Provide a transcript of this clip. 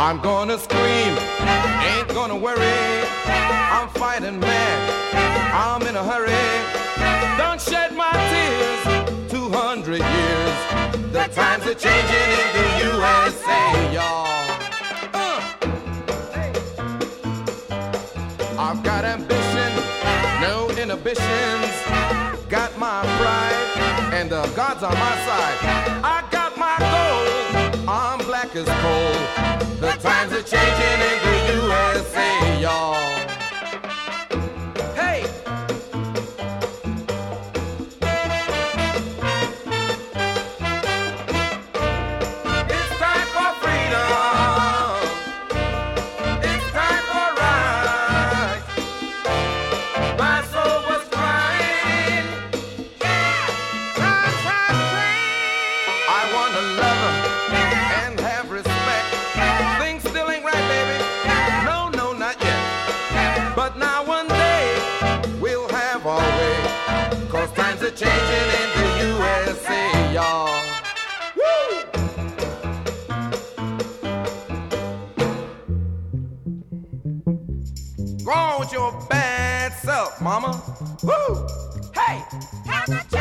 I'm gonna scream, ain't gonna worry. I'm fighting mad, I'm in a hurry. Don't shed my tears, 200 years. The times are changing in the USA, y'all. I've got ambition, no inhibitions. Got my pride, and the God's on my side. I got my gold, I'm black as coal. The times are changing in the USA, y'all. Hey! It's time for freedom. It's time for rights. My soul was crying. Yeah! I want to love and have respect. Things still ain't right, baby. No, no, not yet. But now one day we'll have our way. 'Cause times are changing in the USA, y'all. Woo! Go on with your bad self, mama. Woo! Hey! Have the